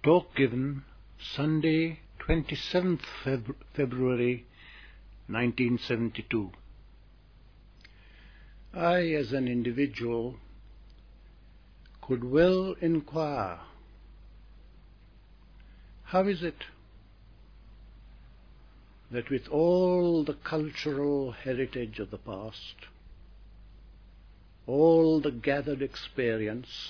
Talk given Sunday, 27th February 1972. I, as an individual, could well inquire, how is it that with all the cultural heritage of the past, all the gathered experience,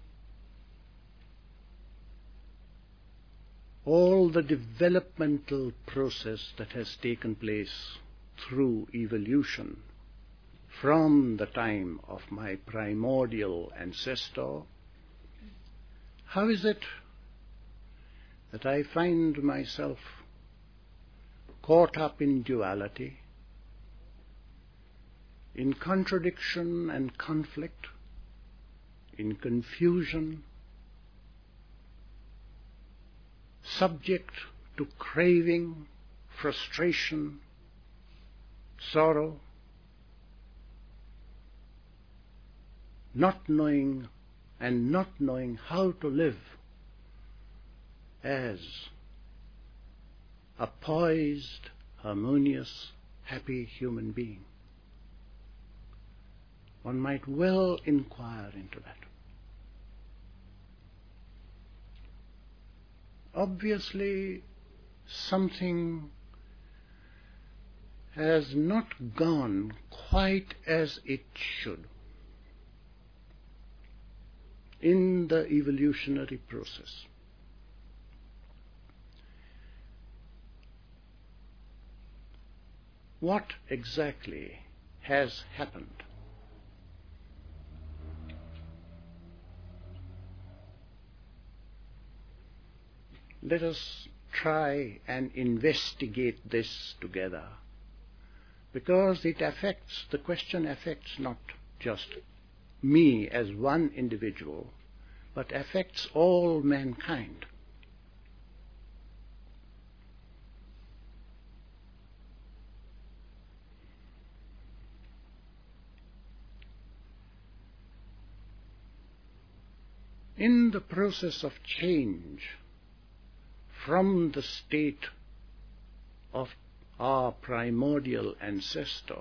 all the developmental process that has taken place through evolution from the time of my primordial ancestor, how is it that I find myself caught up in duality, in contradiction and conflict, in confusion, subject to craving, frustration, sorrow, not knowing how to live as a poised, harmonious, happy human being? One might well inquire into that. Obviously, something has not gone quite as it should in the evolutionary process. What exactly has happened? Let us try and investigate this together, because the question affects not just me as one individual, but affects all mankind. In the process of change from the state of our primordial ancestor,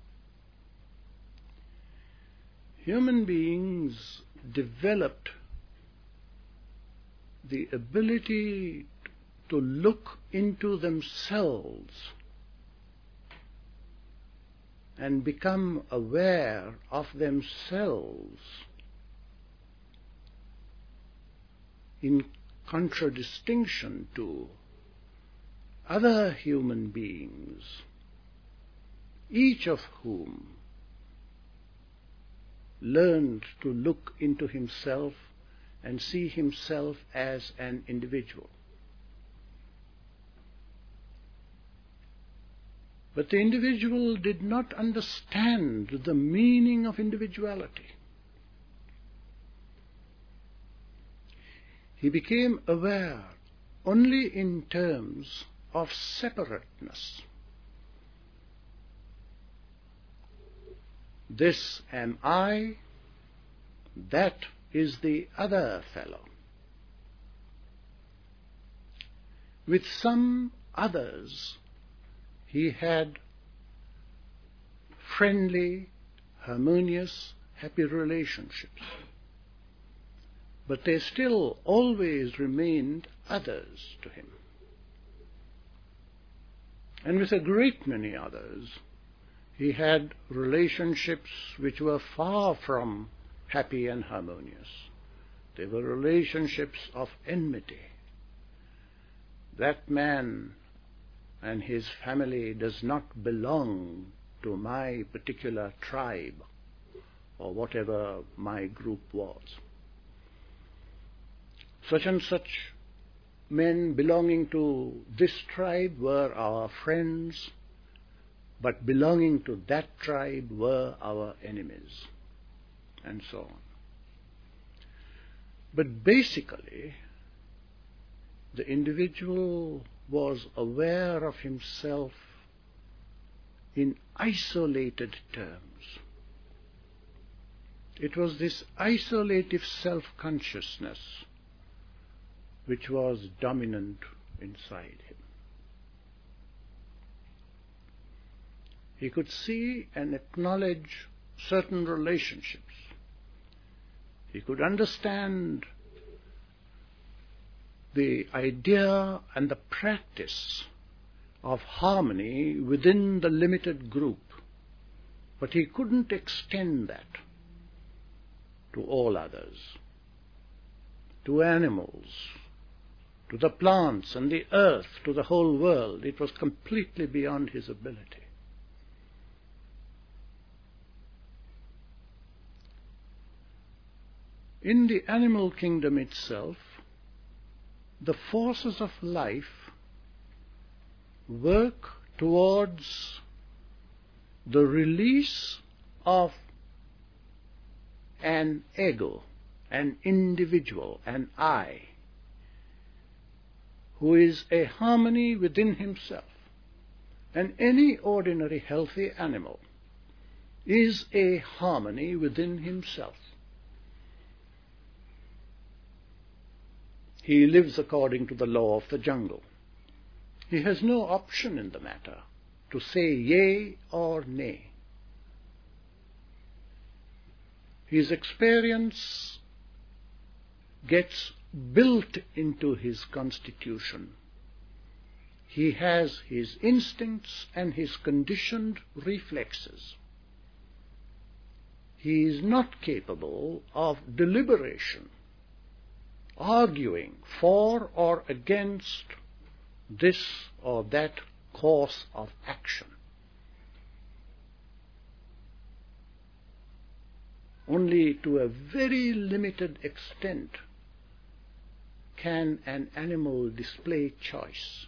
human beings developed the ability to look into themselves and become aware of themselves in contradistinction to other human beings, each of whom learned to look into himself and see himself as an individual. But the individual did not understand the meaning of individuality. He became aware only in terms of separateness. This am I, that is the other fellow. With some others, he had friendly, harmonious, happy relationships. But they still always remained others to him. And with a great many others, he had relationships which were far from happy and harmonious. They were relationships of enmity. That man and his family does not belong to my particular tribe or whatever my group was. Such and such men belonging to this tribe were our friends, but belonging to that tribe were our enemies, and so on. But basically, the individual was aware of himself in isolated terms. It was this isolative self-consciousness which was dominant inside him. He could see and acknowledge certain relationships. He could understand the idea and the practice of harmony within the limited group, but he couldn't extend that to all others, to animals, to the plants and the earth, to the whole world. It was completely beyond his ability. In the animal kingdom itself, the forces of life work towards the release of an ego, an individual, an I, who is a harmony within himself. And any ordinary healthy animal is a harmony within himself. He lives according to the law of the jungle. He has no option in the matter to say yea or nay. His experience gets built into his constitution. He has his instincts and his conditioned reflexes. He is not capable of deliberation, arguing for or against this or that course of action. Only to a very limited extent can an animal display choice.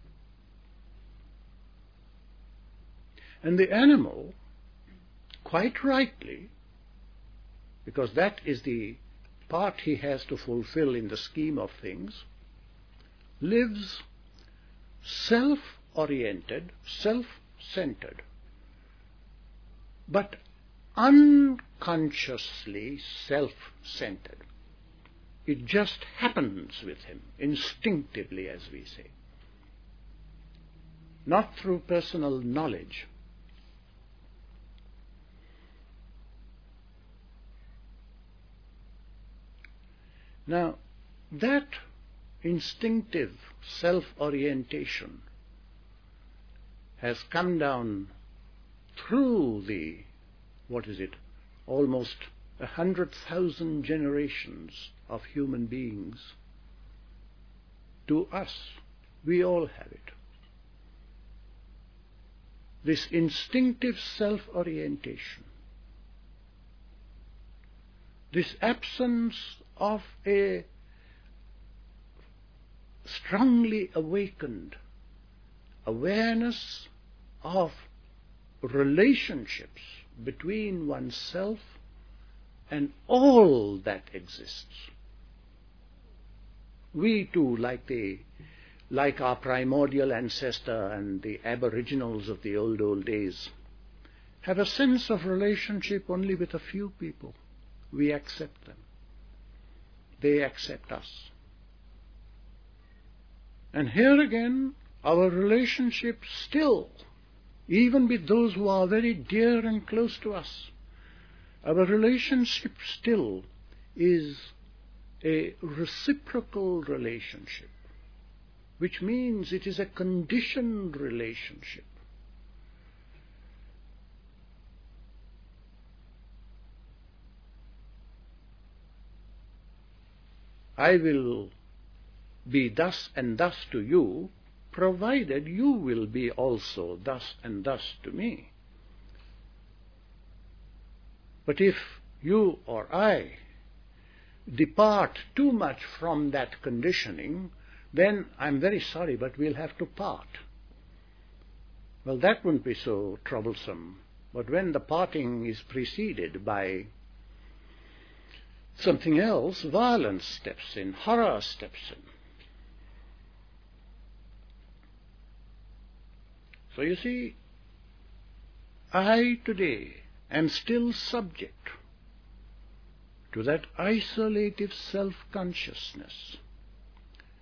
And the animal, quite rightly, because that is the part he has to fulfill in the scheme of things, lives self-oriented, self-centered, but unconsciously self-centered. It just happens with him, instinctively, as we say, not through personal knowledge. Now, that instinctive self-orientation has come down through the, almost 100,000 generations of human beings to us. We all have it. This instinctive self-orientation, this absence of a strongly awakened awareness of relationships between oneself and all that exists. We too, like our primordial ancestor and the aboriginals of the old days, have a sense of relationship only with a few people. We accept them. They accept us. And here again, our relationship still, even with those who are very dear and close to us, our relationship still is a reciprocal relationship, which means it is a conditioned relationship. I will be thus and thus to you, provided you will be also thus and thus to me. But if you or I depart too much from that conditioning, then I'm very sorry, but we'll have to part. Well, that wouldn't be so troublesome. But when the parting is preceded by something else, violence steps in, horror steps in. So you see, I today am still subject to that isolative self-consciousness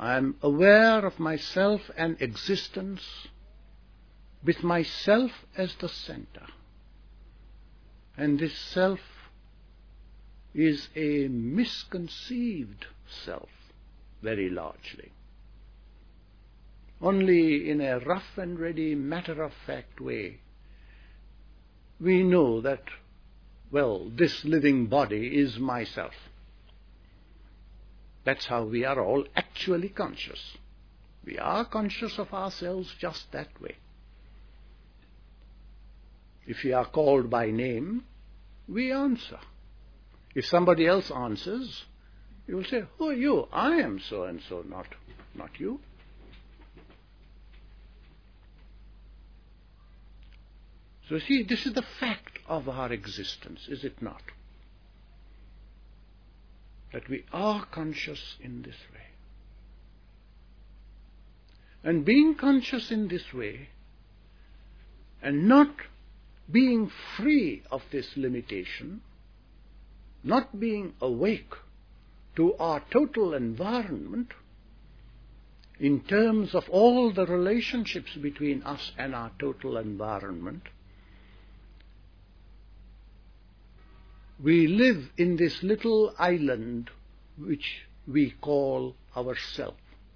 I am aware of myself and existence with myself as the center. And this self is a misconceived self, very largely. Only in a rough and ready, matter-of-fact way, we know that, well, this living body is myself. That's how we are all actually conscious. We are conscious of ourselves just that way. If we are called by name, we answer. If somebody else answers, you will say, "Who are you?" "I am so-and-so," not you. So see, this is the fact of our existence, is it not? That we are conscious in this way. And being conscious in this way, and not being free of this limitation, not being awake to our total environment in terms of all the relationships between us and our total environment, we live in this little island which we call ourself.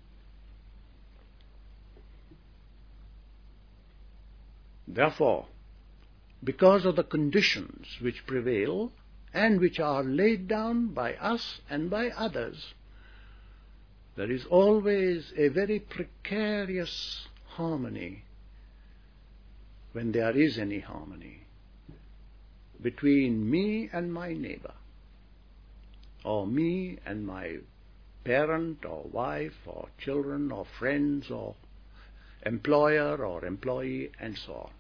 Therefore, because of the conditions which prevail and which are laid down by us and by others, there is always a very precarious harmony, when there is any harmony, between me and my neighbor, or me and my parent or wife or children or friends or employer or employee, and so on.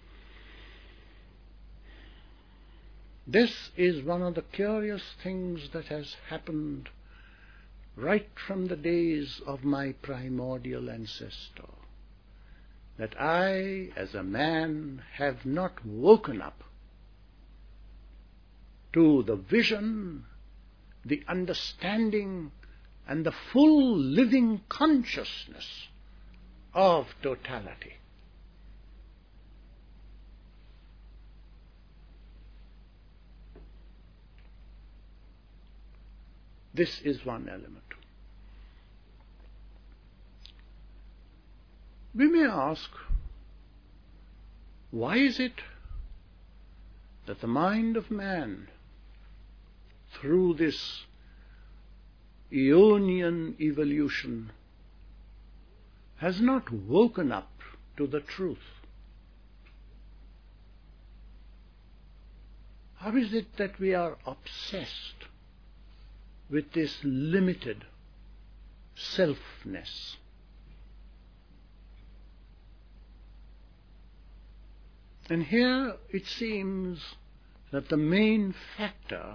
This is one of the curious things that has happened right from the days of my primordial ancestor, that I, as a man, have not woken up to the vision, the understanding, and the full living consciousness of totality. This is one element. We may ask, why is it that the mind of man, through this Aeonian evolution, has not woken up to the truth? How is it that we are obsessed with this limited selfness? And here it seems that the main factor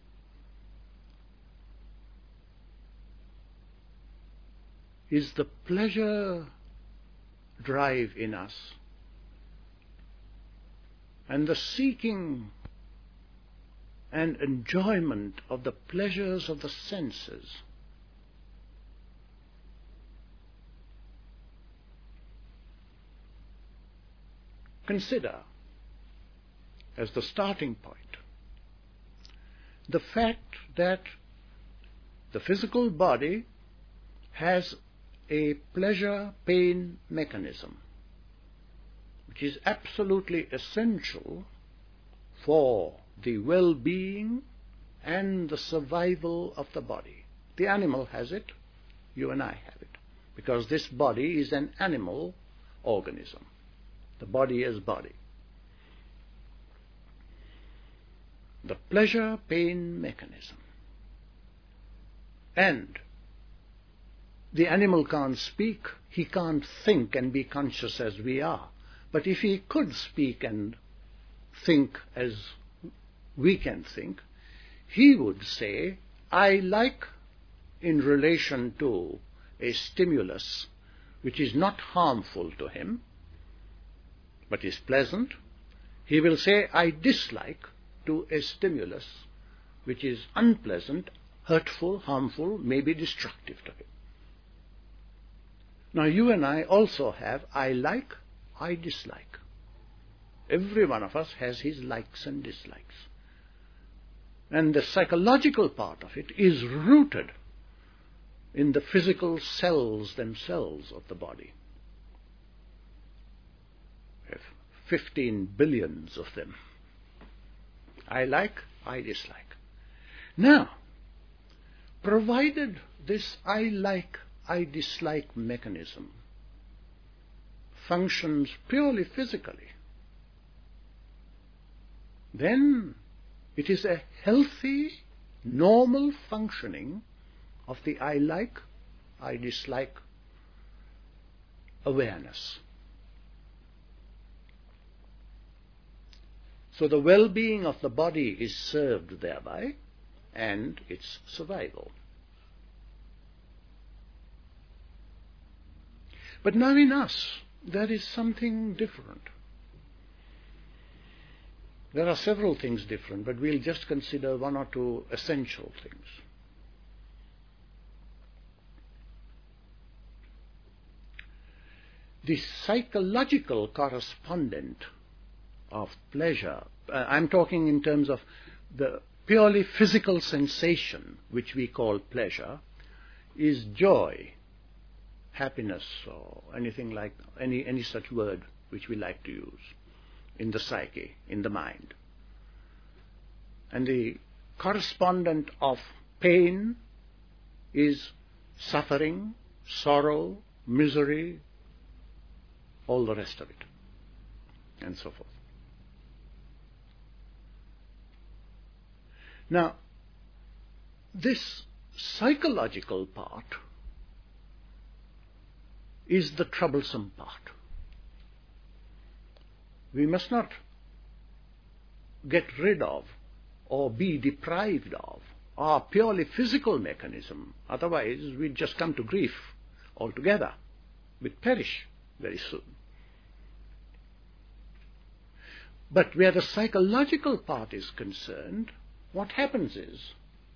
is the pleasure drive in us and the seeking and enjoyment of the pleasures of the senses. Consider, as the starting point, the fact that the physical body has a pleasure-pain mechanism, which is absolutely essential for the well-being and the survival of the body. The animal has it, you and I have it, because this body is an animal organism. The body is body. The pleasure-pain mechanism. And the animal can't speak, he can't think and be conscious as we are. But if he could speak and think as we can think, he would say, I like, in relation to a stimulus which is not harmful to him, but is pleasant, he will say, I dislike to a stimulus which is unpleasant, hurtful, harmful, maybe destructive to him. Now you and I also have I like, I dislike. Every one of us has his likes and dislikes. And the psychological part of it is rooted in the physical cells themselves of the body. We have 15 billions of them. I like, I dislike. Now, provided this I like, I dislike mechanism functions purely physically, then it is a healthy, normal functioning of the I like, I dislike awareness. So the well-being of the body is served thereby, and its survival. But now in us, there is something different. There are several things different, but we'll just consider one or two essential things. The psychological correspondent of pleasure, I'm talking in terms of the purely physical sensation which we call pleasure, is joy, happiness, or anything like any such word which we like to use in the psyche, in the mind. And the correspondent of pain is suffering, sorrow, misery, all the rest of it, and so forth. Now, this psychological part is the troublesome part. We must not get rid of or be deprived of our purely physical mechanism. Otherwise, we'd just come to grief altogether. We'd perish very soon. But where the psychological part is concerned, what happens is,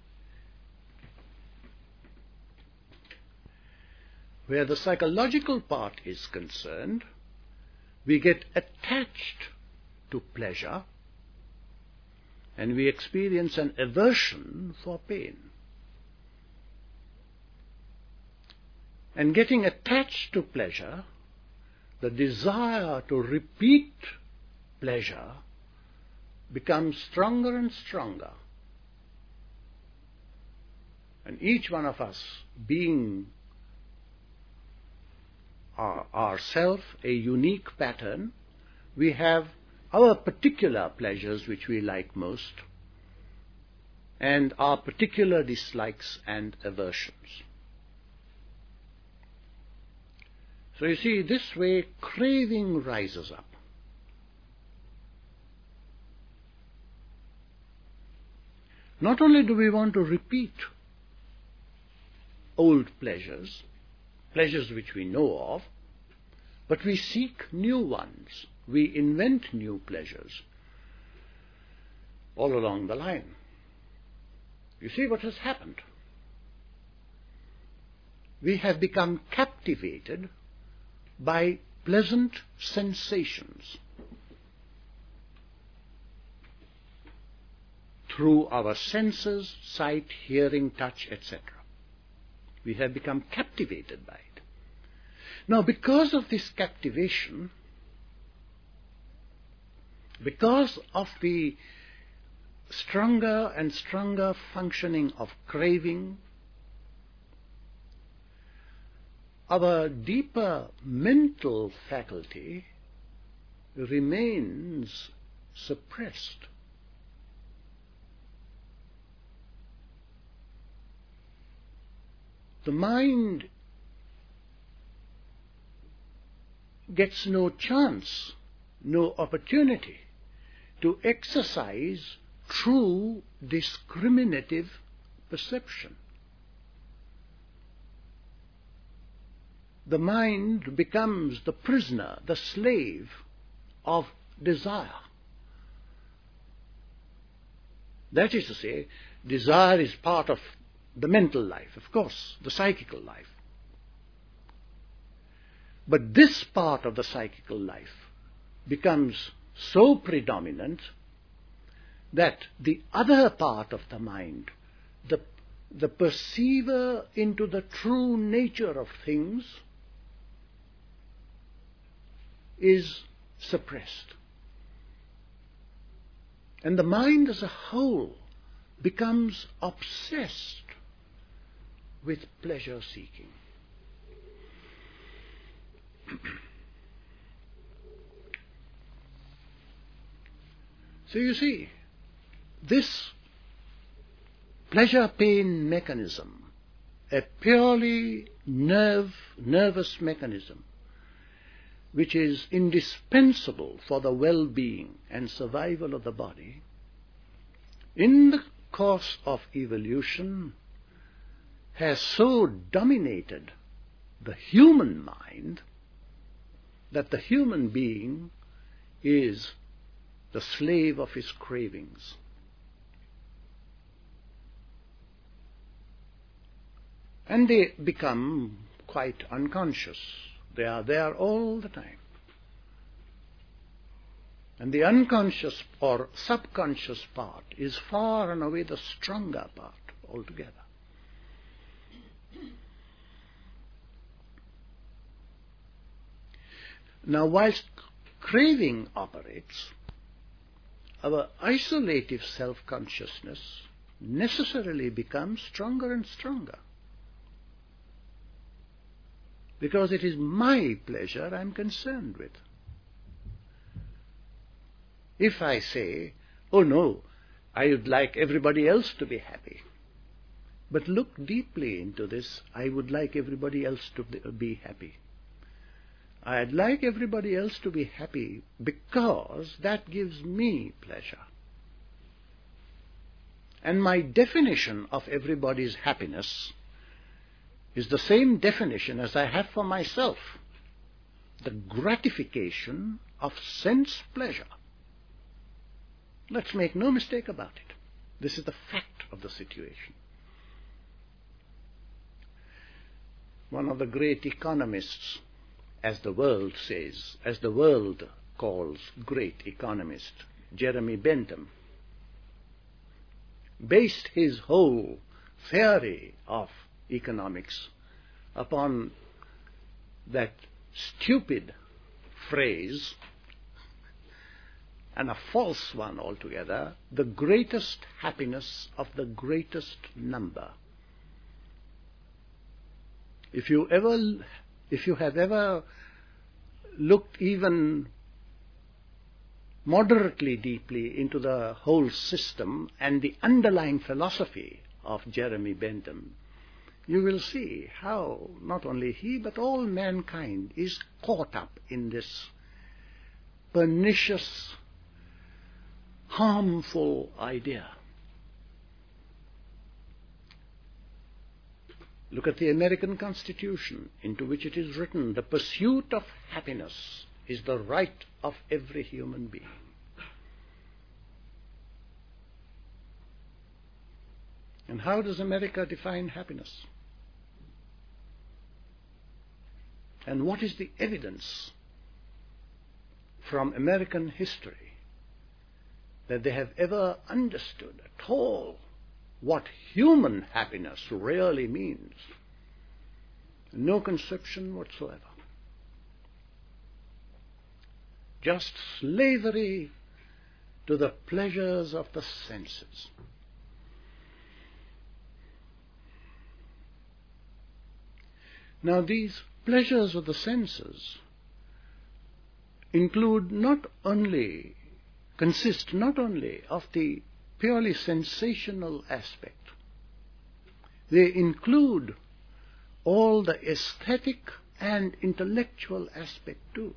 where the psychological part is concerned, we get attached to pleasure and we experience an aversion for pain. And getting attached to pleasure, the desire to repeat pleasure becomes stronger and stronger. And each one of us, being ourself a unique pattern, we have our particular pleasures which we like most, and our particular dislikes and aversions. So you see, this way craving rises up. Not only do we want to repeat old pleasures, pleasures which we know of, but we seek new ones. We invent new pleasures all along the line. You see what has happened? We have become captivated by pleasant sensations through our senses, sight, hearing, touch, etc. We have become captivated by it. Now, because of this captivation, because of the stronger and stronger functioning of craving, our deeper mental faculty remains suppressed. The mind gets no chance, no opportunity to exercise true discriminative perception. The mind becomes the prisoner, the slave of desire. That is to say, desire is part of the mental life, of course, the psychical life. But this part of the psychical life becomes so predominant that the other part of the mind, the perceiver into the true nature of things, is suppressed. And the mind as a whole becomes obsessed with pleasure-seeking. So you see, this pleasure-pain mechanism, a purely nervous mechanism, which is indispensable for the well-being and survival of the body, in the course of evolution has so dominated the human mind that the human being is the slave of his cravings. And they become quite unconscious. They are there all the time. And the unconscious or subconscious part is far and away the stronger part altogether. Now, whilst craving operates, our isolative self-consciousness necessarily becomes stronger and stronger. Because it is my pleasure I'm concerned with. If I say, oh no, I would like everybody else to be happy, but look deeply into this, I would like everybody else to be happy. I'd like everybody else to be happy because that gives me pleasure. And my definition of everybody's happiness is the same definition as I have for myself. The gratification of sense pleasure. Let's make no mistake about it. This is the fact of the situation. One of the great economists, as the world says, as the world calls great economist, Jeremy Bentham, based his whole theory of economics upon that stupid phrase, and a false one altogether, the greatest happiness of the greatest number. If you have ever looked even moderately deeply into the whole system and the underlying philosophy of Jeremy Bentham, you will see how not only he but all mankind is caught up in this pernicious, harmful idea. Look at the American Constitution, into which it is written, the pursuit of happiness is the right of every human being. And how does America define happiness? And what is the evidence from American history that they have ever understood at all what human happiness really means? No conception whatsoever. Just slavery to the pleasures of the senses. Now these pleasures of the senses consist not only of the purely sensational aspect, they include all the aesthetic and intellectual aspect too.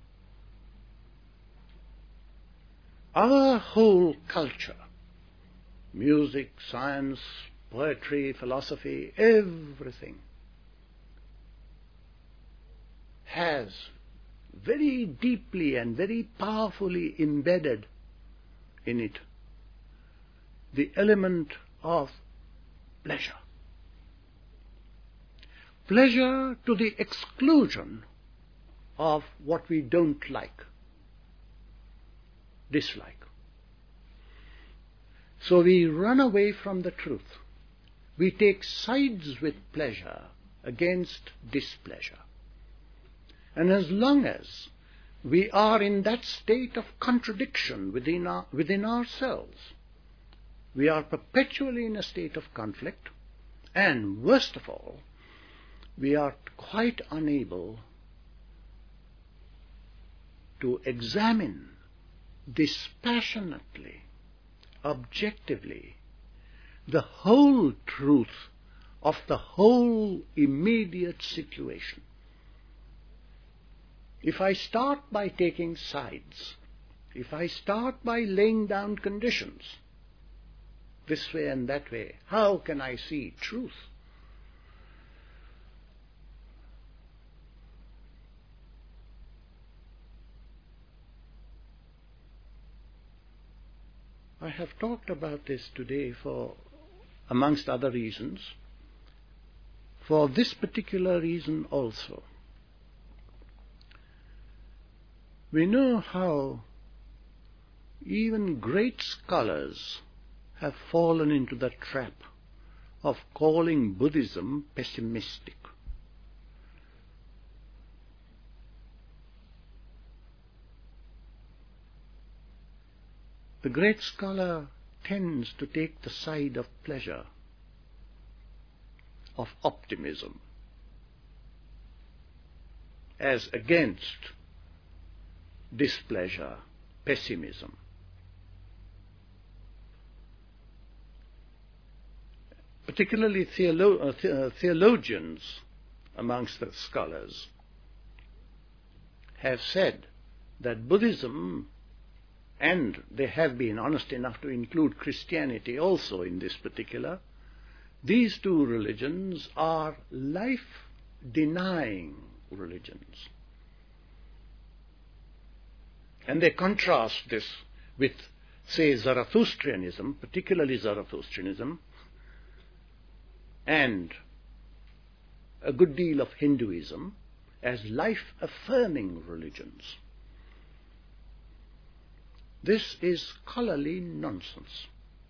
Our whole culture, music, science, poetry, philosophy, everything, has very deeply and very powerfully embedded in it the element of pleasure. Pleasure to the exclusion of what we don't like, dislike. So we run away from the truth. We take sides with pleasure against displeasure. And as long as we are in that state of contradiction within ourselves, we are perpetually in a state of conflict, and worst of all, we are quite unable to examine dispassionately, objectively, the whole truth of the whole immediate situation. If I start by taking sides, if I start by laying down conditions, this way and that way, how can I see truth? I have talked about this today for, amongst other reasons, for this particular reason also. We know how even great scholars have fallen into the trap of calling Buddhism pessimistic. The great scholar tends to take the side of pleasure, of optimism, as against displeasure, pessimism. Particularly theologians amongst the scholars have said that Buddhism, and they have been honest enough to include Christianity also in this particular, these two religions are life-denying religions. And they contrast this with, say, Zarathustrianism, particularly Zarathustrianism, and a good deal of Hinduism as life-affirming religions. This is scholarly nonsense.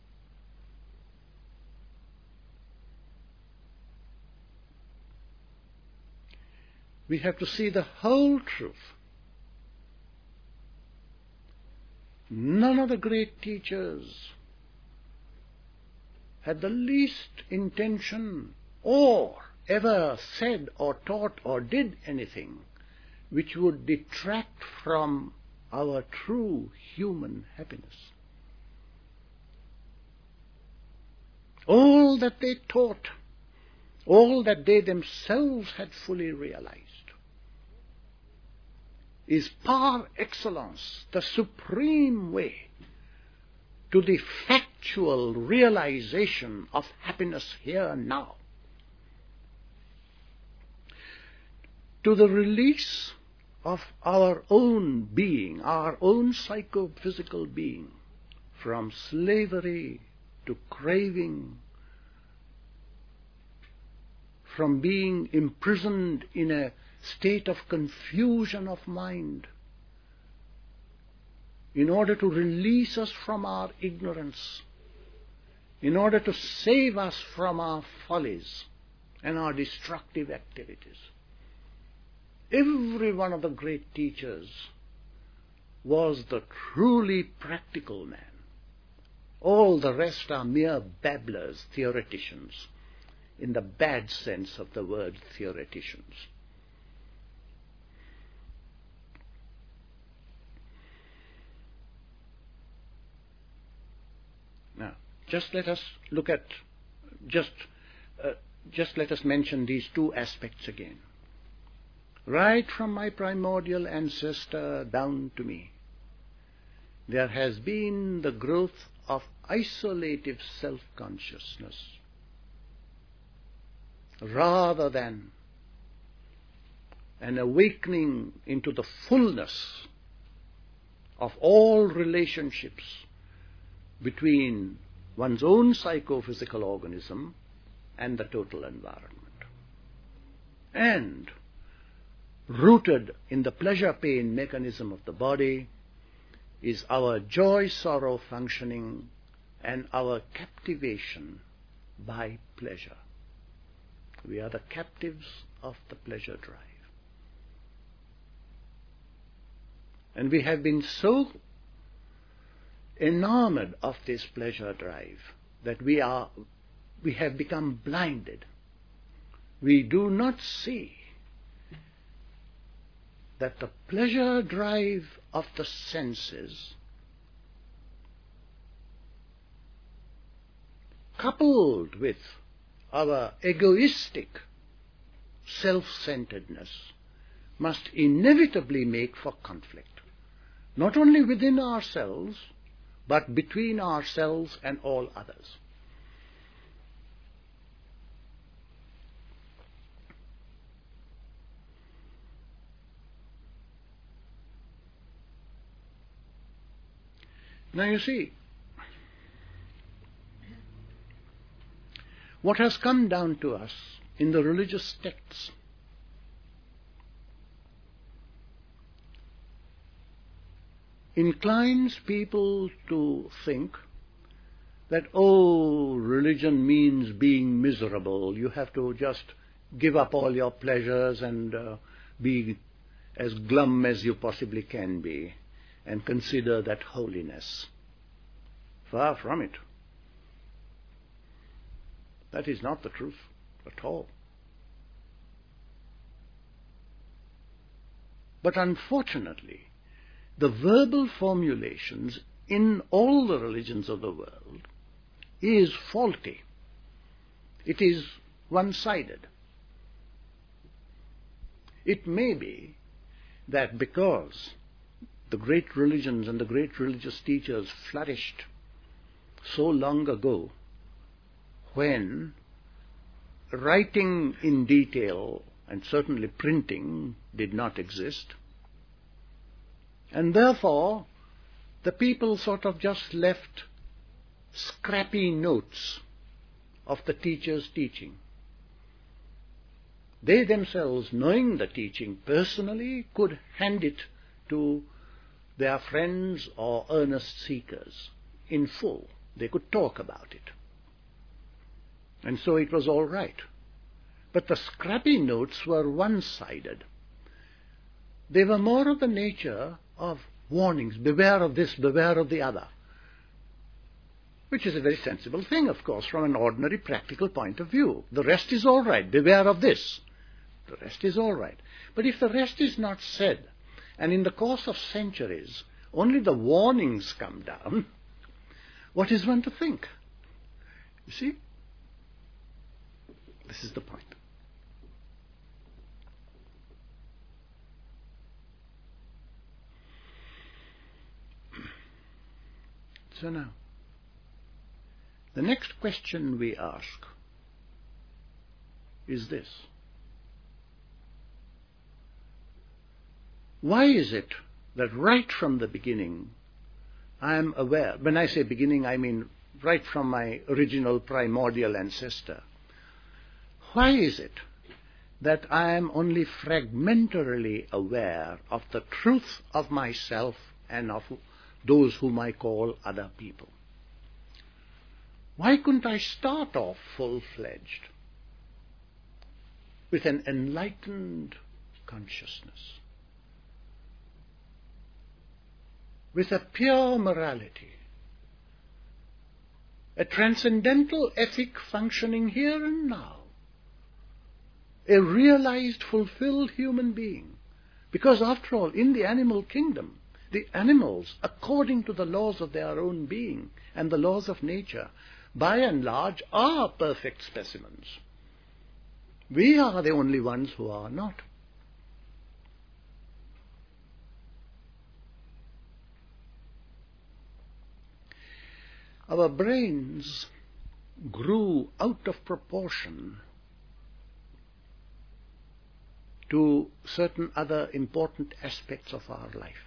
We have to see the whole truth. None of the great teachers had the least intention or ever said or taught or did anything which would detract from our true human happiness. All that they taught, all that they themselves had fully realized, is par excellence the supreme way to the factual realization of happiness here and now, to the release of our own being, our own psychophysical being, from slavery to craving, from being imprisoned in a state of confusion of mind, in order to release us from our ignorance, in order to save us from our follies and our destructive activities. Every one of the great teachers was the truly practical man. All the rest are mere babblers, theoreticians, in the bad sense of the word theoreticians. Now, just let us look at, just let us mention these two aspects again. Right from my primordial ancestor down to me, there has been the growth of isolative self-consciousness rather than an awakening into the fullness of all relationships between one's own psychophysical organism and the total environment. And rooted in the pleasure-pain mechanism of the body, is our joy-sorrow functioning and our captivation by pleasure. We are the captives of the pleasure drive. And we have been so enamored of this pleasure drive that we have become blinded. We do not see that the pleasure drive of the senses, coupled with our egoistic self-centeredness, must inevitably make for conflict, not only within ourselves, but between ourselves and all others. Now you see, what has come down to us in the religious texts inclines people to think that, oh, religion means being miserable. You have to just give up all your pleasures and be as glum as you possibly can be, and consider that holiness. Far from it. That is not the truth at all. But unfortunately, the verbal formulations in all the religions of the world is faulty. It is one-sided. It may be that because the great religions and the great religious teachers flourished so long ago, when writing in detail and certainly printing did not exist, and therefore the people sort of just left scrappy notes of the teacher's teaching. They themselves, knowing the teaching personally, could hand it to their friends or earnest seekers in full. They could talk about it. And so it was all right. But the scrappy notes were one-sided. They were more of the nature of warnings, beware of this, beware of the other, which is a very sensible thing, of course, from an ordinary practical point of view. The rest is all right. Beware of this. The rest is all right. But if the rest is not said, and in the course of centuries only the warnings come down, what is one to think? You see? This is the point. So now, the next question we ask is this. Why is it that right from the beginning I am aware, when I say beginning I mean right from my original primordial ancestor, why is it that I am only fragmentarily aware of the truth of myself and of those whom I call other people? Why couldn't I start off full-fledged with an enlightened consciousness, with a pure morality, a transcendental ethic functioning here and now, a realized, fulfilled human being? Because after all, in the animal kingdom, the animals, according to the laws of their own being and the laws of nature, by and large are perfect specimens. We are the only ones who are not. Our brains grew out of proportion to certain other important aspects of our life.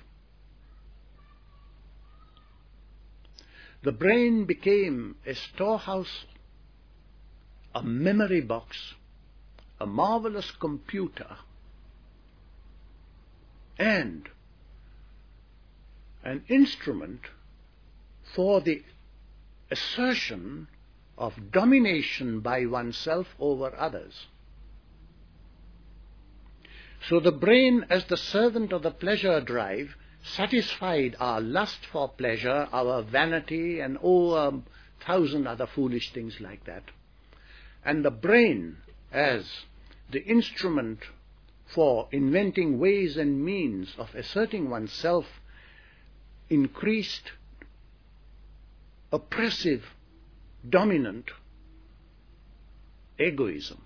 The brain became a storehouse, a memory box, a marvelous computer and an instrument for the assertion of domination by oneself over others. So the brain, as the servant of the pleasure drive, satisfied our lust for pleasure, our vanity, and 1,000 other foolish things like that. And the brain, as the instrument for inventing ways and means of asserting oneself, increased, oppressive, dominant egoism.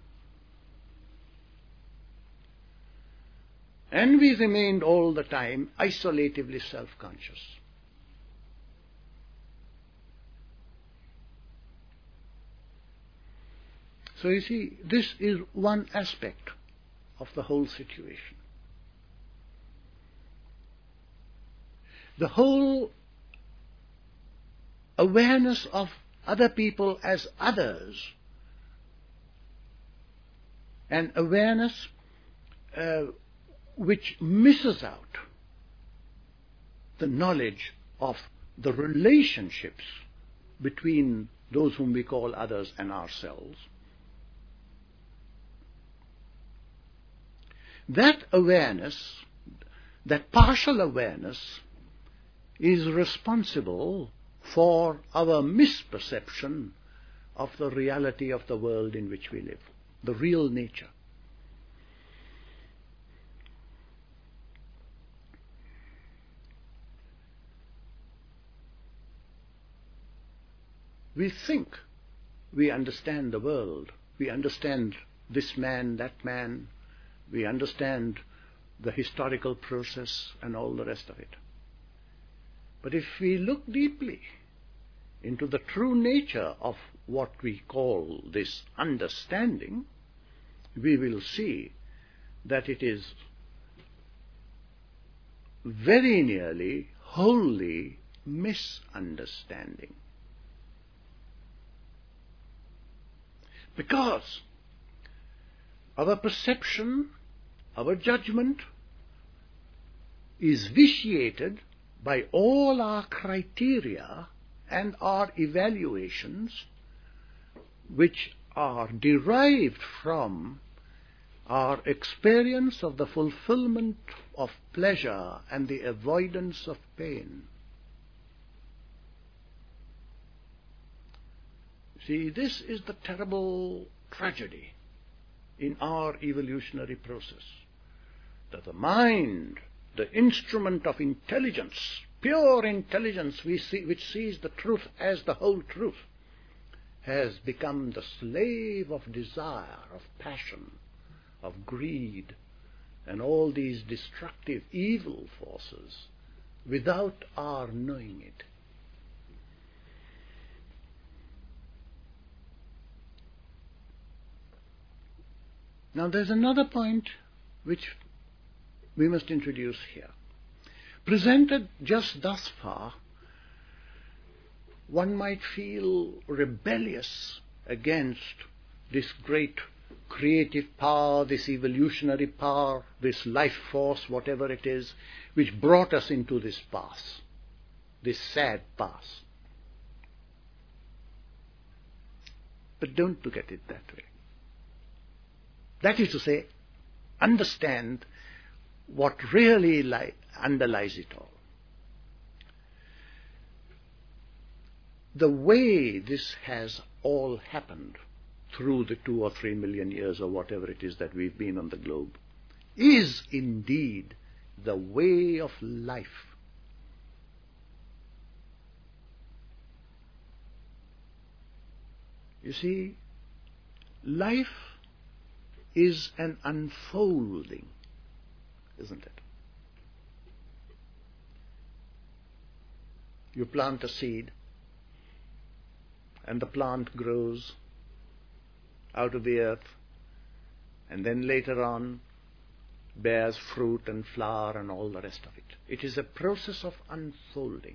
And we remained all the time isolatively self-conscious. So you see, this is one aspect of the whole situation. The whole awareness of other people as others, an awareness which misses out the knowledge of the relationships between those whom we call others and ourselves. That awareness, that partial awareness, is responsible for our misperception of the reality of the world in which we live, the real nature. We think we understand the world, we understand this man, that man, we understand the historical process and all the rest of it. But if we look deeply into the true nature of what we call this understanding, we will see that it is very nearly wholly misunderstanding. Because our perception, our judgment is vitiated by all our criteria and our evaluations, which are derived from our experience of the fulfillment of pleasure and the avoidance of pain. See, this is the terrible tragedy in our evolutionary process, that the mind, the instrument of intelligence, pure intelligence which sees the truth as the whole truth, has become the slave of desire, of passion, of greed, and all these destructive evil forces without our knowing it. Now there's another point which we must introduce here. Presented just thus far, one might feel rebellious against this great creative power, this evolutionary power, this life force, whatever it is, which brought us into this path, this sad path. But don't look at it that way. That is to say, understand what really underlies it all. The way this has all happened through the 2 or 3 million years or whatever it is that we've been on the globe is indeed the way of life. You see, life is an unfolding, isn't it? You plant a seed, and the plant grows out of the earth, and then later on bears fruit and flower and all the rest of it. It is a process of unfolding.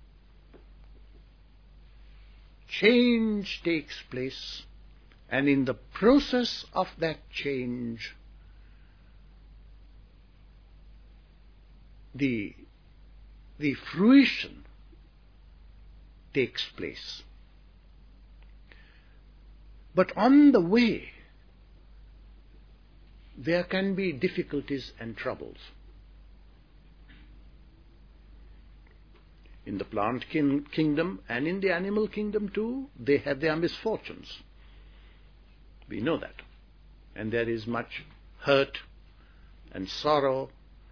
Change takes place, and in the process of that change, the fruition takes place. But on the way, there can be difficulties and troubles. In the plant kingdom and in the animal kingdom too, they have their misfortunes. We know that. And there is much hurt and sorrow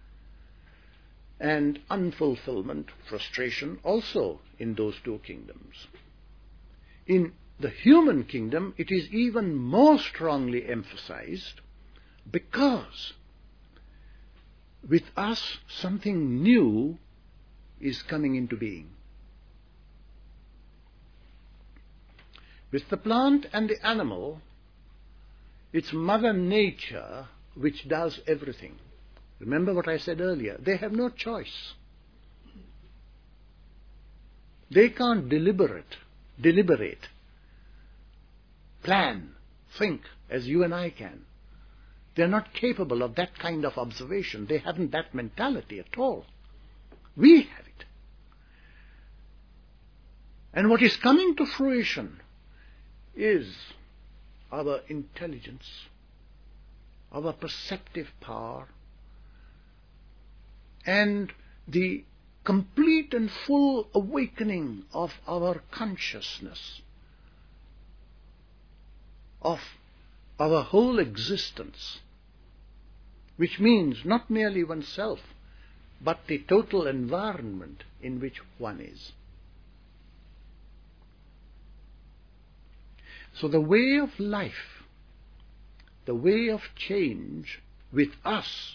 and unfulfillment, frustration also in those two kingdoms. In the human kingdom, it is even more strongly emphasized because with us something new is coming into being. With the plant and the animal, it's Mother Nature which does everything. Remember what I said earlier, they have no choice. They can't deliberate, plan, think as you and I can. They're not capable of that kind of observation. They haven't that mentality at all. We have it. And what is coming to fruition is our intelligence, our perceptive power, and the complete and full awakening of our consciousness, of our whole existence, which means not merely oneself, but the total environment in which one is. So the way of life, the way of change with us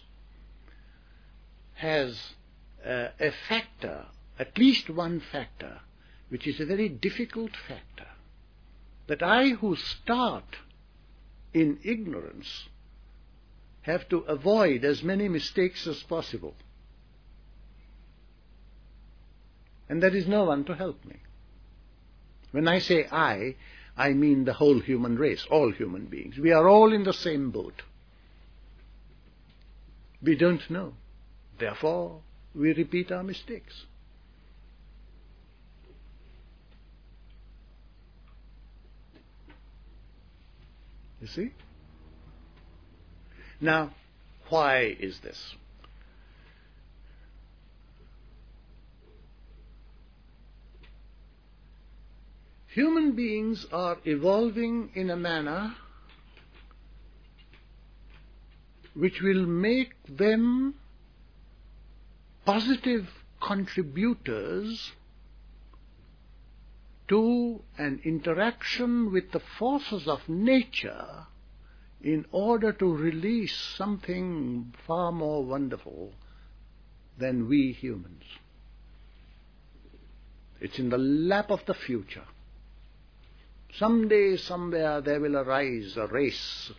has a factor, at least one factor, which is a very difficult factor, that I who start in ignorance have to avoid as many mistakes as possible. And there is no one to help me. When I say I mean the whole human race, all human beings. We are all in the same boat. We don't know. Therefore, we repeat our mistakes. You see? Now, why is this? Human beings are evolving in a manner which will make them positive contributors to an interaction with the forces of nature in order to release something far more wonderful than we humans. It's in the lap of the future. Someday, somewhere, there will arise a race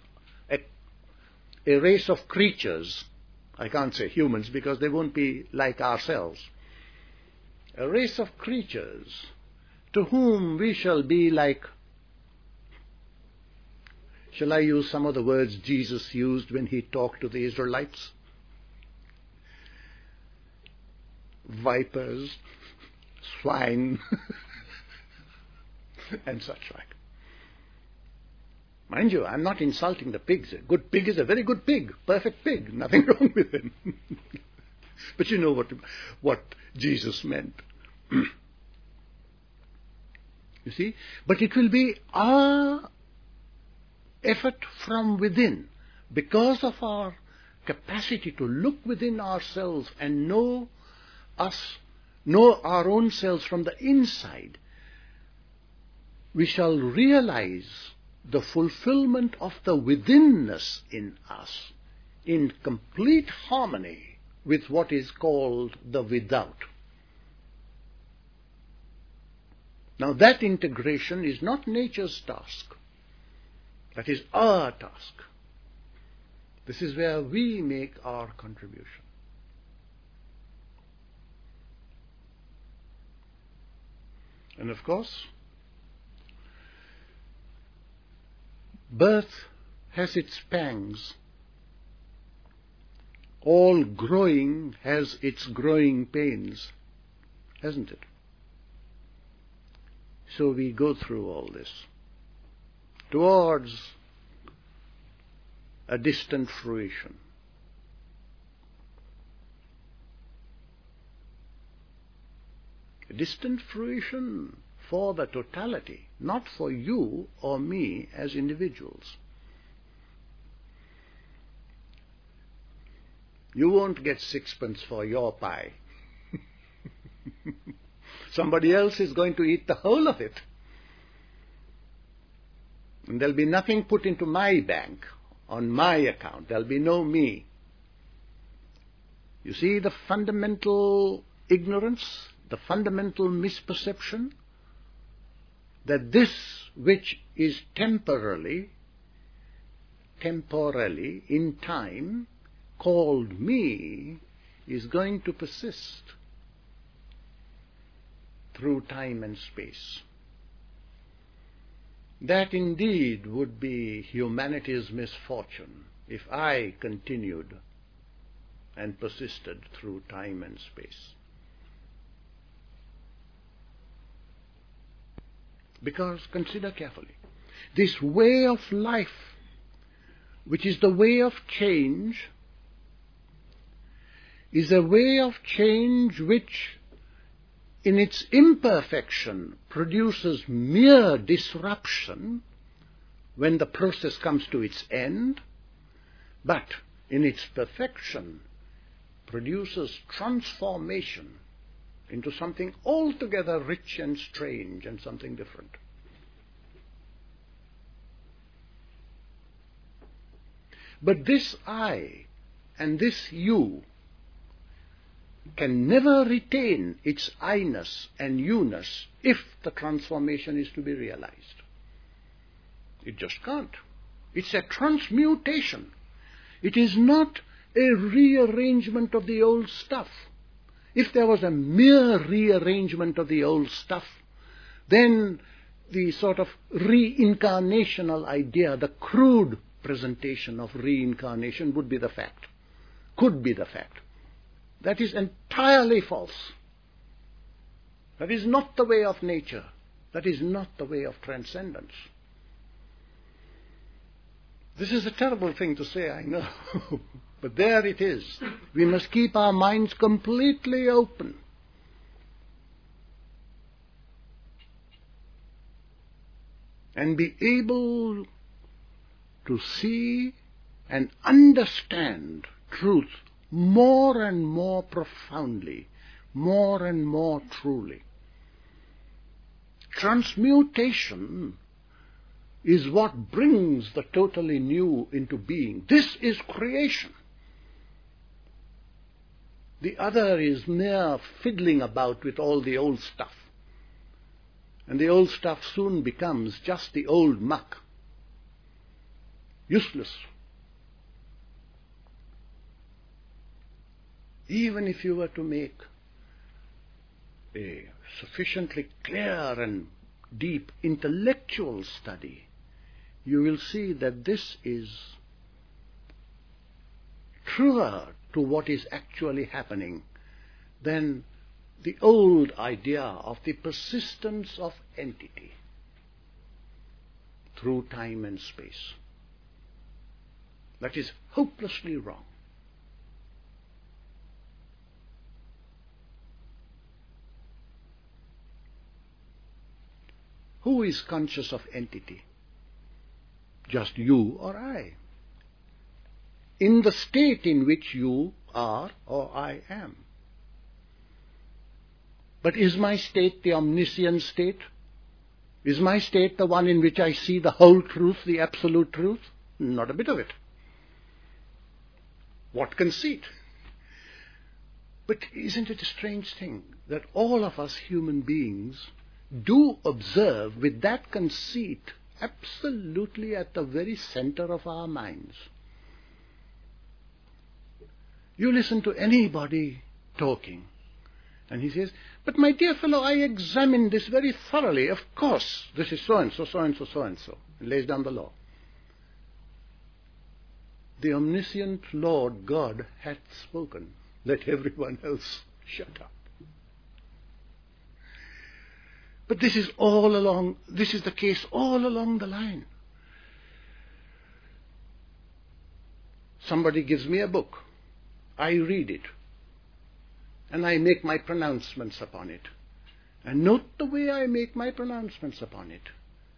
of creatures. I can't say humans because they won't be like ourselves. A race of creatures to whom we shall be like, shall I use some of the words Jesus used when he talked to the Israelites? Vipers, swine, and such like. Mind you, I'm not insulting the pigs. A good pig is a very good pig, perfect pig, nothing wrong with him. But you know what Jesus meant. You see? But it will be our effort from within, because of our capacity to look within ourselves and know our own selves from the inside. We shall realize the fulfillment of the withinness in us in complete harmony with what is called the without. Now that integration is not nature's task. That is our task. This is where we make our contribution. And of course, birth has its pangs. All growing has its growing pains, hasn't it? So we go through all this towards a distant fruition. A distant fruition for the totality, not for you or me as individuals. You won't get sixpence for your pie. Somebody else is going to eat the whole of it. And there'll be nothing put into my bank, on my account. There'll be no me. You see the fundamental ignorance, the fundamental misperception, that this which is temporally, in time, called me, is going to persist through time and space. That indeed would be humanity's misfortune if I continued and persisted through time and space. Because, consider carefully, this way of life, which is the way of change, is a way of change which, in its imperfection, produces mere disruption when the process comes to its end, but in its perfection produces transformation into something altogether rich and strange and something different. But this I and this you can never retain its I-ness and you-ness if the transformation is to be realized. It just can't. It's a transmutation. It is not a rearrangement of the old stuff. If there was a mere rearrangement of the old stuff, then the sort of reincarnational idea, the crude presentation of reincarnation would be the fact, could be the fact. That is entirely false. That is not the way of nature. That is not the way of transcendence. This is a terrible thing to say, I know, but there it is. We must keep our minds completely open. And be able to see and understand truth more and more profoundly, more and more truly. Transmutation is what brings the totally new into being. This is creation. The other is mere fiddling about with all the old stuff. And the old stuff soon becomes just the old muck. Useless. Even if you were to make a sufficiently clear and deep intellectual study, you will see that this is truer to what is actually happening than the old idea of the persistence of entity through time and space. That is hopelessly wrong. Who is conscious of entity? Just you or I. In the state in which you are or I am. But is my state the omniscient state? Is my state the one in which I see the whole truth, the absolute truth? Not a bit of it. What conceit! But isn't it a strange thing that all of us human beings do observe with that conceit absolutely at the very center of our minds? You listen to anybody talking, and he says, "But my dear fellow, I examined this very thoroughly. Of course, this is so-and-so, so-and-so, so-and-so," and lays down the law. the omniscient Lord God hath spoken. Let everyone else shut up. But this is the case all along the line. Somebody gives me a book. I read it. And I make my pronouncements upon it. And note the way I make my pronouncements upon it.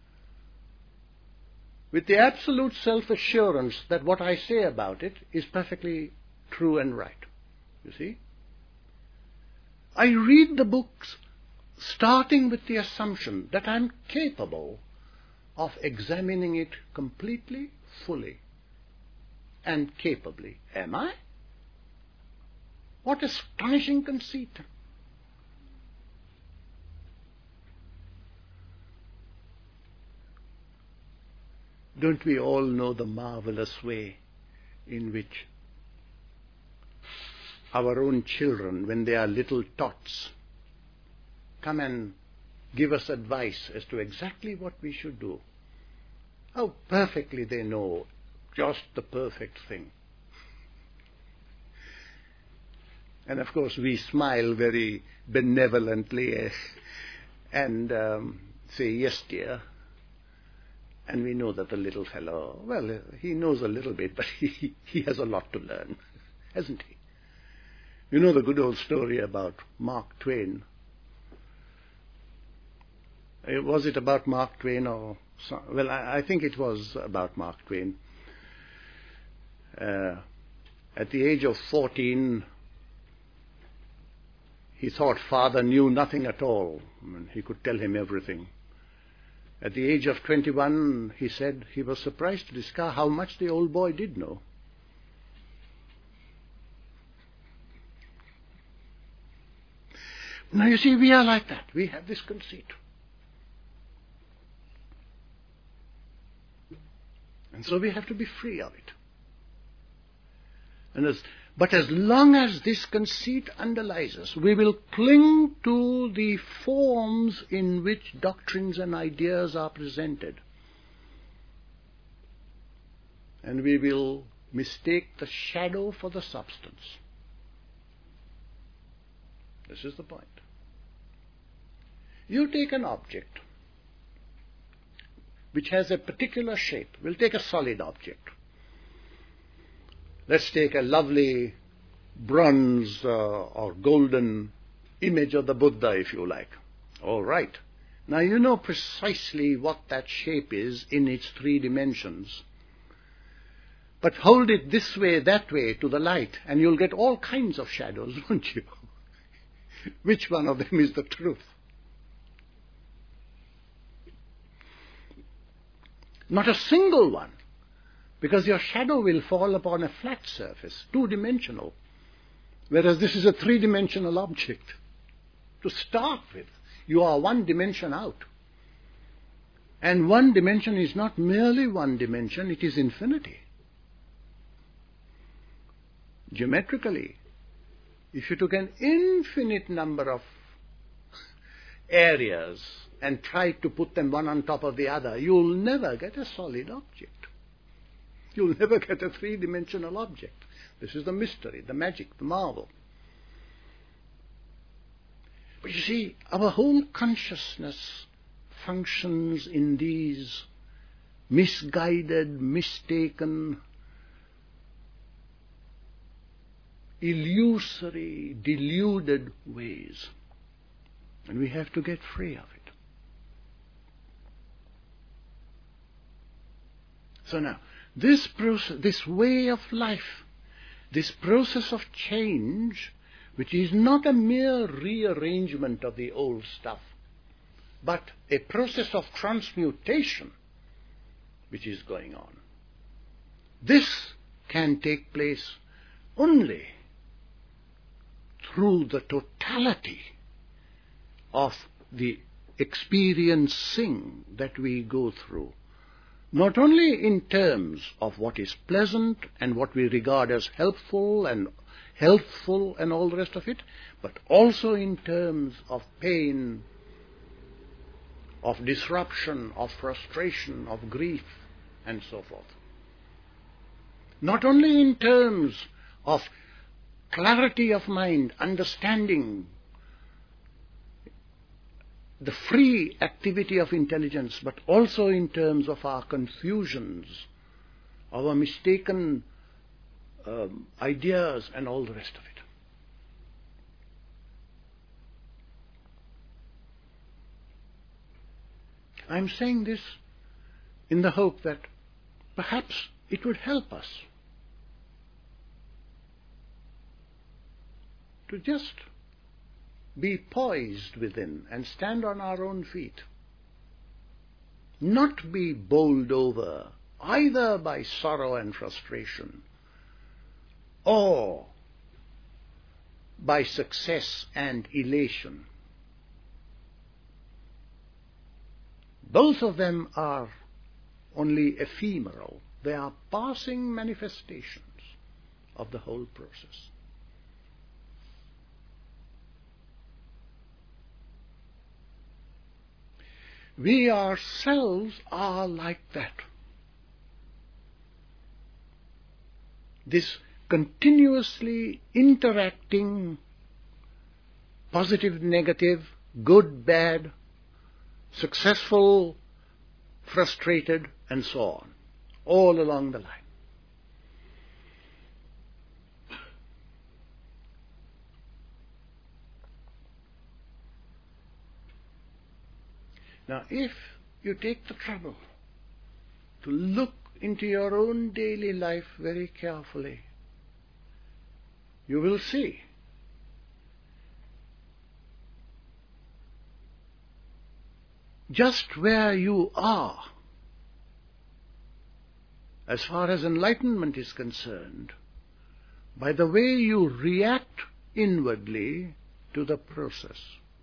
With the absolute self-assurance that what I say about it is perfectly true and right. You see? I read the books starting with the assumption that I'm capable of examining it completely, fully, and capably. Am I? What astonishing conceit! Don't we all know the marvelous way in which our own children, when they are little tots, come and give us advice as to exactly what we should do? How perfectly they know just the perfect thing. And of course we smile very benevolently and say, yes dear. And we know that the little fellow, well, he knows a little bit, but he has a lot to learn, hasn't he? You know the good old story about Mark Twain. Was it about Mark Twain or... Well, I think it was about Mark Twain. At the age of 14, he thought father knew nothing at all. I mean, he could tell him everything. At the age of 21, he said he was surprised to discover how much the old boy did know. Now you see, we are like that. We have this conceit. And so we have to be free of it. But as long as this conceit underlies us, we will cling to the forms in which doctrines and ideas are presented. And we will mistake the shadow for the substance. This is the point. You take an object which has a particular shape. We'll take a solid object. Let's take a lovely bronze or golden image of the Buddha, if you like. All right. Now you know precisely what that shape is in its 3 dimensions. But hold it this way, that way, to the light, and you'll get all kinds of shadows, won't you? Which one of them is the truth? Not a single one. Because your shadow will fall upon a flat surface, 2-dimensional, whereas this is a 3-dimensional object. To start with, you are 1 dimension out. And 1 dimension is not merely 1 dimension, it is infinity. Geometrically, if you took an infinite number of areas and tried to put them one on top of the other, you'll never get a solid object. You'll never get a 3-dimensional object. This is the mystery, the magic, the marvel. But you see, our whole consciousness functions in these misguided, mistaken, illusory, deluded ways. And we have to get free of it. So now, this process, this way of life, this process of change, which is not a mere rearrangement of the old stuff, but a process of transmutation which is going on. This can take place only through the totality of the experiencing that we go through. Not only in terms of what is pleasant and what we regard as helpful and healthful and all the rest of it, but also in terms of pain, of disruption, of frustration, of grief, and so forth. not only in terms of clarity of mind, understanding, the free activity of intelligence, but also in terms of our confusions, our mistaken ideas and all the rest of it. I'm saying this in the hope that perhaps it would help us to just be poised within and stand on our own feet, not be bowled over either by sorrow and frustration or by success and elation. Both of them are only ephemeral. They are passing manifestations of the whole process. We ourselves are like that. This continuously interacting positive, negative, good, bad, successful, frustrated, and so on, all along the line. Now, if you take the trouble to look into your own daily life very carefully, you will see just where you are as far as enlightenment is concerned by the way you react inwardly to the process.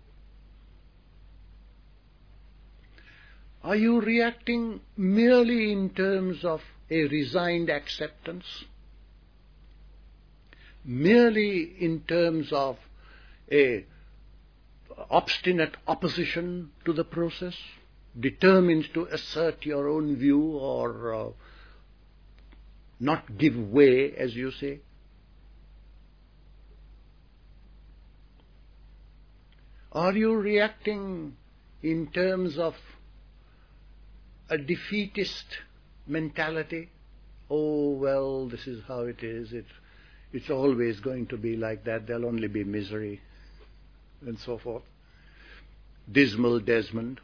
Are you reacting merely in terms of a resigned acceptance? Merely in terms of a obstinate opposition to the process, determined to assert your own view or not give way, as you say? Are you reacting in terms of a defeatist mentality? Oh, well, this is how it is. It's always going to be like that. There'll only be misery, and so forth. Dismal Desmond.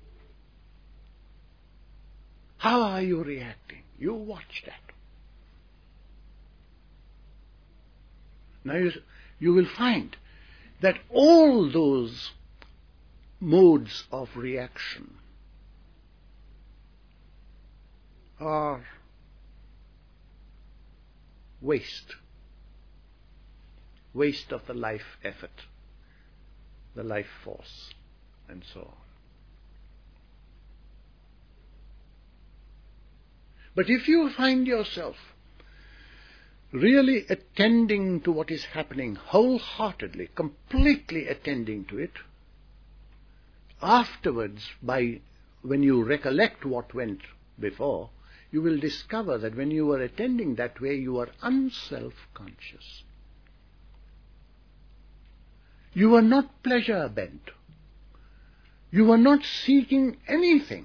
How are you reacting? You watch that. Now you will find that all those modes of reaction are waste of the life effort, the life force, and so on. But if you find yourself really attending to what is happening wholeheartedly, completely attending to it, afterwards, when you recollect what went before, you will discover that when you were attending that way, you were unself-conscious. You were not pleasure-bent. You were not seeking anything.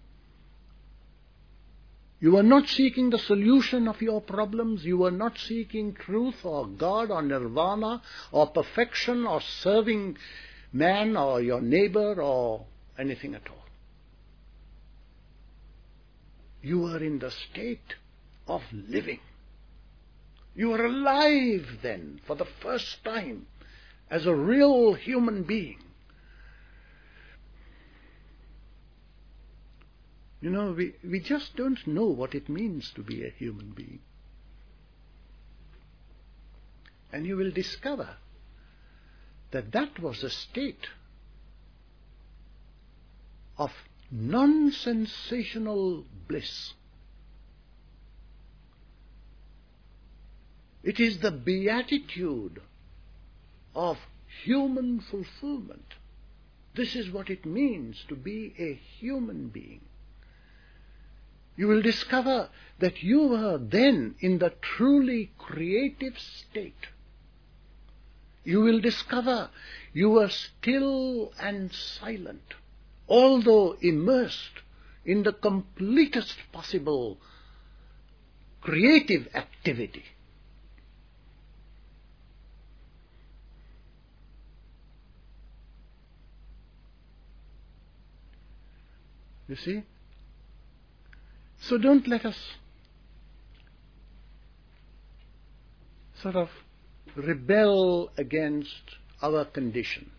You were not seeking the solution of your problems. You were not seeking truth or God or nirvana or perfection or serving man or your neighbor or anything at all. You were in the state of living. You were alive then for the first time as a real human being. You know, we just don't know what it means to be a human being. And you will discover that that was a state of non-sensational bliss. It is the beatitude of human fulfillment. This is what it means to be a human being. You will discover that you were then in the truly creative state. You will discover you were still and silent, although immersed in the completest possible creative activity. You see? So don't let us sort of rebel against our condition.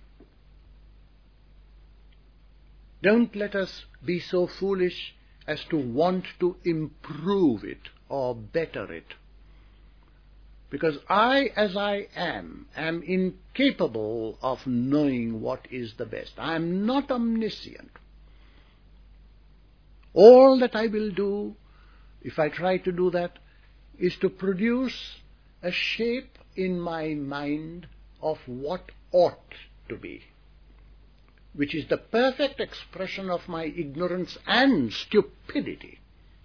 Don't let us be so foolish as to want to improve it or better it. Because I, as I am incapable of knowing what is the best. I am not omniscient. All that I will do, if I try to do that, is to produce a shape in my mind of what ought to be, which is the perfect expression of my ignorance and stupidity.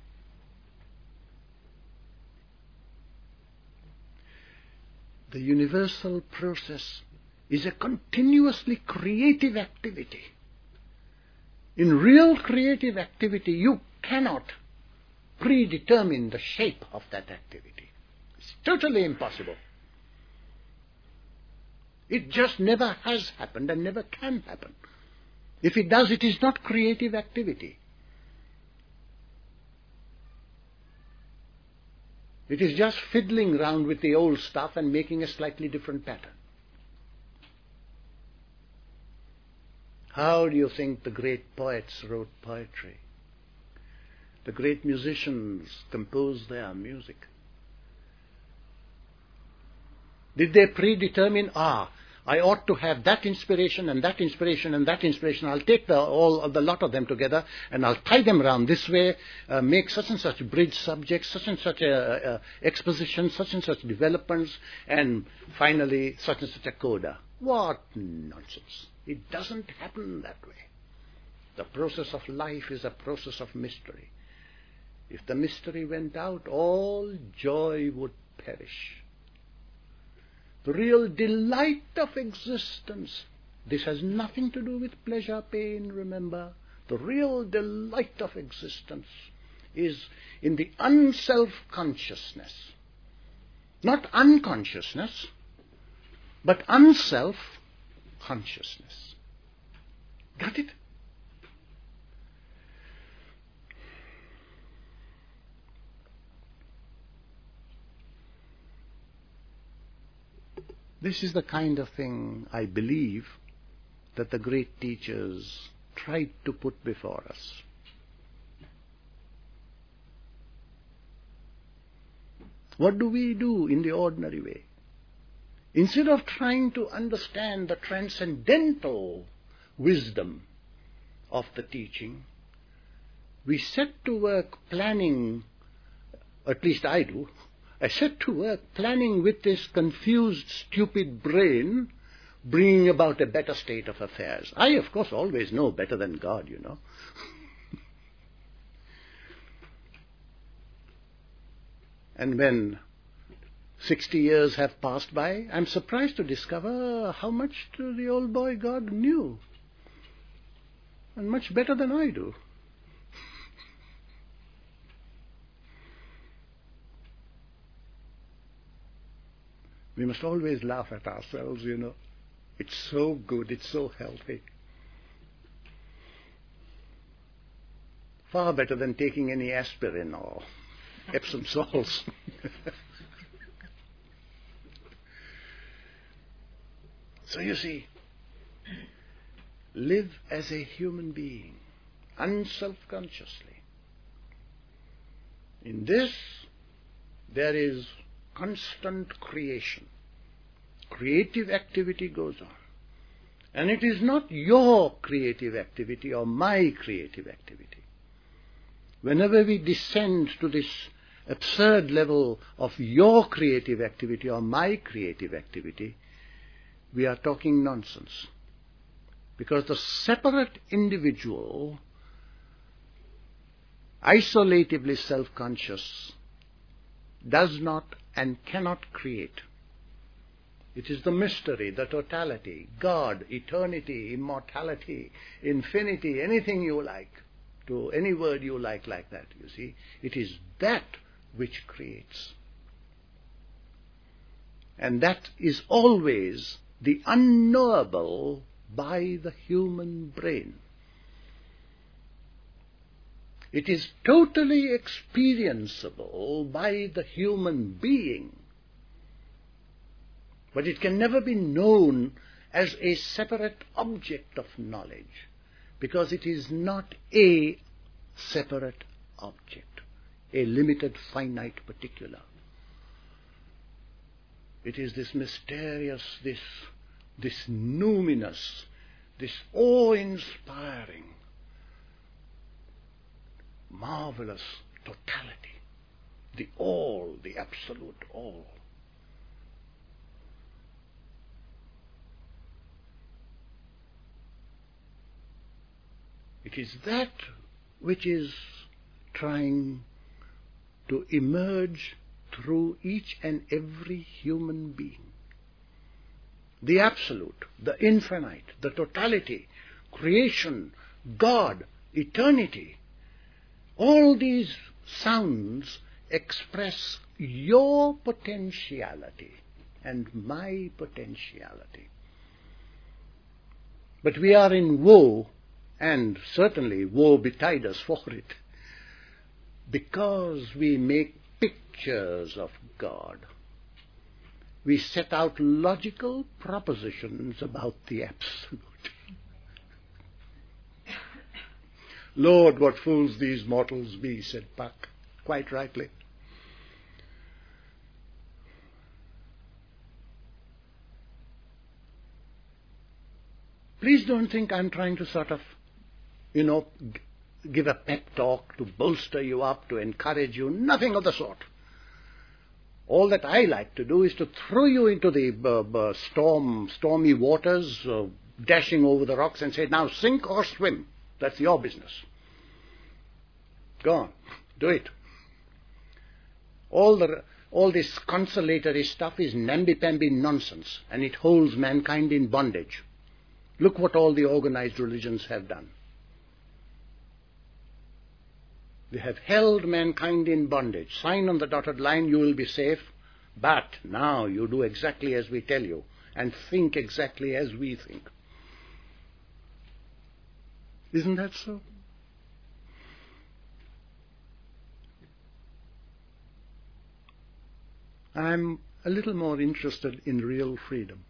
The universal process is a continuously creative activity. In real creative activity, you cannot predetermine the shape of that activity. It's totally impossible. It just never has happened and never can happen. If it does, it is not creative activity. It is just fiddling around with the old stuff and making a slightly different pattern. How do you think the great poets wrote poetry? The great musicians composed their music? Did they predetermine, I ought to have that inspiration and that inspiration and that inspiration. I'll take the lot of them together and I'll tie them around this way, make such and such bridge subjects, such and such exposition, such and such developments, and finally such and such a coda. What nonsense. It doesn't happen that way. The process of life is a process of mystery. If the mystery went out, all joy would perish. The real delight of existence, this has nothing to do with pleasure, pain, remember. The real delight of existence is in the unself-consciousness. Not unconsciousness, but unself-consciousness. Got it? This is the kind of thing, I believe, that the great teachers tried to put before us. What do we do in the ordinary way? Instead of trying to understand the transcendental wisdom of the teaching, we set to work planning, at least I do, I set to work planning with this confused, stupid brain, bringing about a better state of affairs. I, of course, always know better than God, you know. And when 60 years have passed by, I'm surprised to discover how much the old boy God knew. And much better than I do. We must always laugh at ourselves, you know. It's so good, it's so healthy. Far better than taking any aspirin or Epsom salts. So you see, live as a human being, unself-consciously. In this, there is constant creation. Creative activity goes on. And it is not your creative activity or my creative activity. Whenever we descend to this absurd level of your creative activity or my creative activity, we are talking nonsense. Because the separate individual isolatively self-conscious, does not and cannot create. It is the mystery, the totality, God, eternity, immortality, infinity, anything you like, to any word you like that, you see. It is that which creates. And that is always the unknowable by the human brain. It is totally experienceable by the human being, but it can never be known as a separate object of knowledge, because it is not a separate object, a limited, finite particular. It is this mysterious, this numinous, this awe-inspiring, marvelous totality, the all, the absolute all. It is that which is trying to emerge through each and every human being. The absolute, the infinite, the totality, creation, God, eternity. All these sounds express your potentiality and my potentiality. But we are in woe, and certainly woe betide us for it, because we make pictures of God. We set out logical propositions about the absolute. Lord, what fools these mortals be, said Puck, quite rightly. Please don't think I'm trying to sort of, give a pep talk to bolster you up, to encourage you. Nothing of the sort. All that I like to do is to throw you into the stormy waters, dashing over the rocks, and say, now sink or swim. That's your business. Go on, do it. All this consolatory stuff is namby-pamby nonsense, and it holds mankind in bondage. Look what all the organized religions have done. They have held mankind in bondage. Sign on the dotted line, you will be safe. But now you do exactly as we tell you, and think exactly as we think. Isn't that so? I'm a little more interested in real freedom.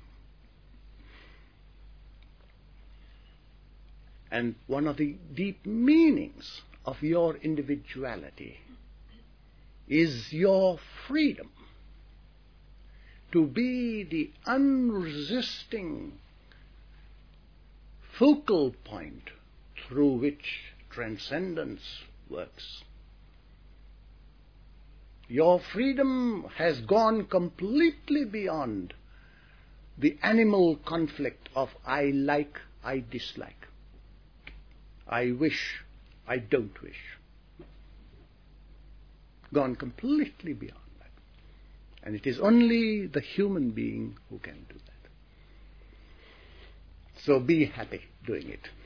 And one of the deep meanings of your individuality is your freedom to be the unresisting focal point through which transcendence works. Your freedom has gone completely beyond the animal conflict of I like, I dislike, I wish, I don't wish. Gone completely beyond that. And it is only the human being who can do that. So be happy doing it.